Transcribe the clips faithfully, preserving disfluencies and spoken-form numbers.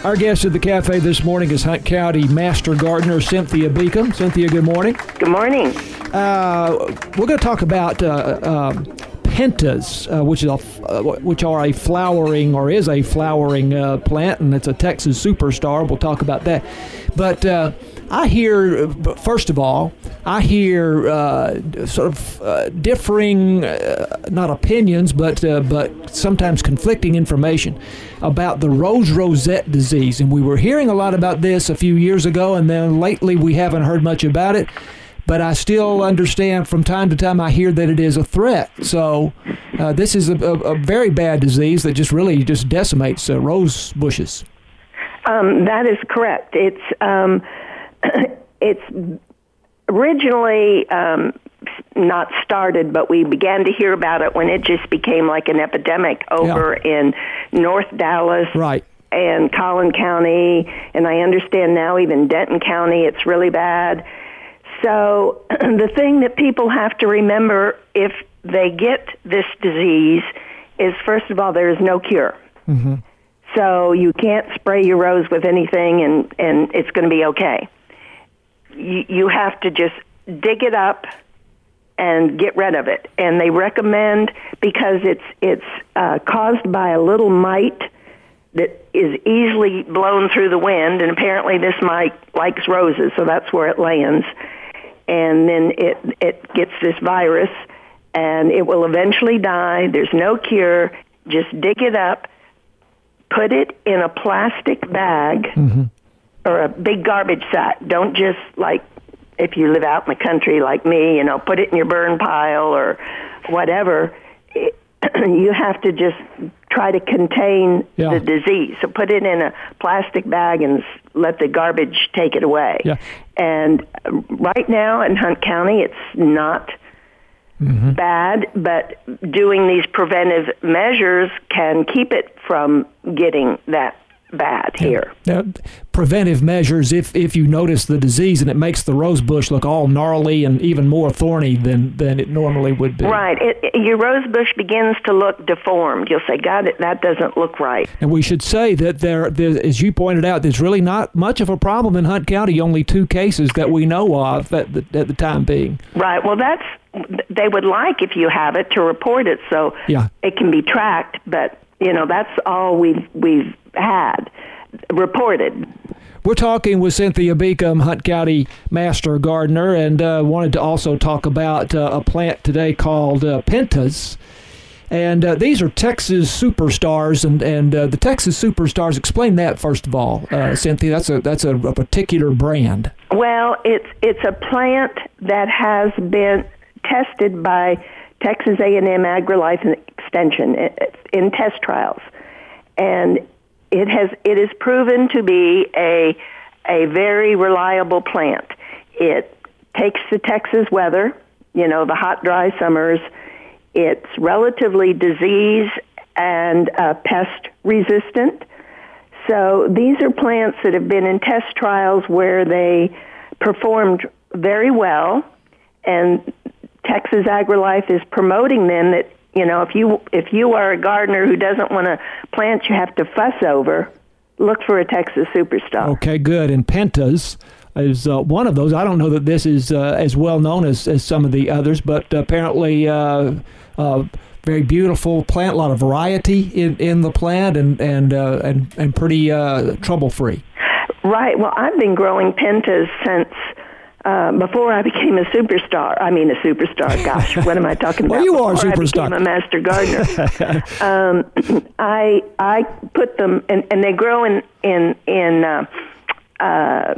Our guest at the cafe this morning is Hunt County Master Gardener Cynthia Beacom. Cynthia, good morning. Good morning. Uh, we're going to talk about uh, uh, pentas, uh, which is a, uh, which are a flowering or is a flowering uh, plant, and it's a Texas superstar. We'll talk about that. But uh, I hear, first of all, I hear uh, sort of uh, differing, uh, not opinions, but uh, but sometimes conflicting information about the rose rosette disease. And we were hearing a lot about this a few years ago, and then lately we haven't heard much about it. But I still understand from time to time I hear that it is a threat. So uh, this is a, a, a very bad disease that just really just decimates uh, rose bushes. Um, that is correct. It's um, it's originally um, not started, but we began to hear about it when it just became like an epidemic over yeah. in North Dallas. Right. And Collin County, and I understand now even Denton County, it's really bad. So the thing that people have to remember if they get this disease is, first of all, there is no cure. Mm-hmm. So you can't spray your rose with anything and, and it's going to be okay. You, you have to just dig it up and get rid of it. And they recommend, because it's, it's uh, caused by a little mite that is easily blown through the wind, and apparently this mite likes roses, so that's where it lands. And then it it gets this virus, and it will eventually die. There's no cure. Just dig it up, put it in a plastic bag mm-hmm. or a big garbage sack. Don't just, like, if you live out in the country like me, you know, put it in your burn pile or whatever. It, you have to just try to contain yeah. the disease. So put it in a plastic bag and let the garbage take it away. Yeah. And right now in Hunt County, it's not mm-hmm. bad, but doing these preventive measures can keep it from getting that bad yeah. here. Now, preventive measures, if if you notice the disease and it makes the rose bush look all gnarly and even more thorny than, than it normally would be. Right. It, it, your rose bush begins to look deformed. You'll say, God, that doesn't look right. And we should say that there, there, as you pointed out, there's really not much of a problem in Hunt County, only two cases that we know of at the, at the time being. Right. Well, that's, they would like, if you have it, to report it so yeah. it can be tracked, but you know, that's all we've we've had reported. We're talking with Cynthia Beacom, Hunt County Master Gardener, and uh, wanted to also talk about uh, a plant today called uh, pentas. And uh, these are Texas superstars, and and uh, the Texas superstars. Explain that first of all, uh, Cynthia. That's a that's a, a particular brand. Well, it's it's a plant that has been tested by Texas A and M AgriLife Extension in test trials, and it has it is proven to be a a very reliable plant. It takes the Texas weather, you know, the hot, dry summers. It's relatively disease and uh, pest resistant. So these are plants that have been in test trials where they performed very well, and Texas AgriLife is promoting them that, you know, if you if you are a gardener who doesn't want a plant you have to fuss over, look for a Texas superstar. Okay, good. And pentas is uh, one of those. I don't know that this is uh, as well known as, as some of the others, but apparently uh, uh, very beautiful plant, a lot of variety in, in the plant, and and uh, and, and pretty uh, trouble-free. Right. Well, I've been growing pentas since Uh, before I became a superstar. I mean, a superstar. Gosh, what am I talking about? Well, you are a before superstar. I became a master gardener. um, I I put them, and, and they grow in in in uh, uh,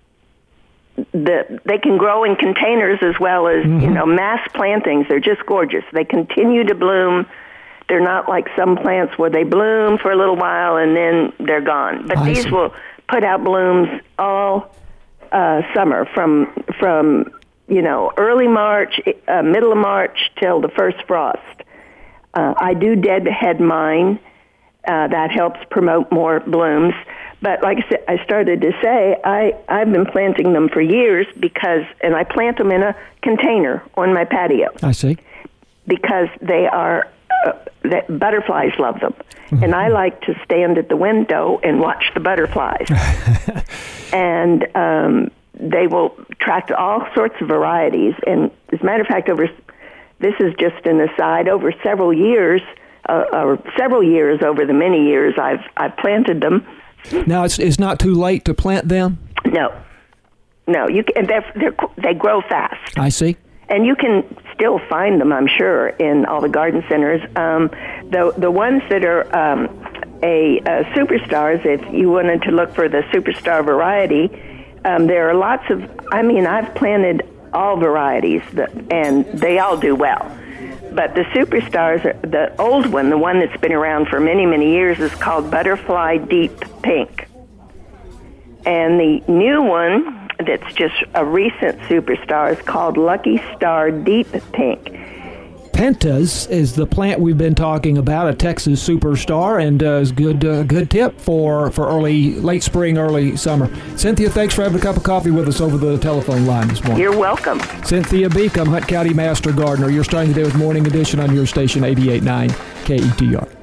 the. They can grow in containers as well as mm-hmm. you know mass plantings. They're just gorgeous. They continue to bloom. They're not like some plants where they bloom for a little while and then they're gone. But I these see. will put out blooms all Uh, summer from from you know early March, uh, middle of March till the first frost. Uh, I do deadhead mine. Uh, that helps promote more blooms. But like I said, I started to say I I've been planting them for years because, and I plant them in a container on my patio. I see. Because they are uh, that butterflies love them. And I like to stand at the window and watch the butterflies. and um, they will attract all sorts of varieties. And as a matter of fact, over this is just an aside, over several years, uh, or several years over the many years I've I've planted them. Now, it's it's not too late to plant them? No. No, you can, they're, they're, they grow fast. I see. And you can still find them, I'm sure, in all the garden centers. Um, the the ones that are um, a, a superstars, if you wanted to look for the superstar variety, um, there are lots of, I mean, I've planted all varieties, that, and they all do well. But the superstars, are, the old one, the one that's been around for many, many years, is called Butterfly Deep Pink. And the new one that's just a recent superstar is called Lucky Star Deep Pink. Pentas is the plant we've been talking about, a Texas superstar, and uh, is good uh, good tip for, for early, late spring, early summer. Cynthia, thanks for having a cup of coffee with us over the telephone line this morning. You're welcome. Cynthia Beacom, Hunt County Master Gardener. You're starting today with Morning Edition on your station eighty-eight point nine K E T R.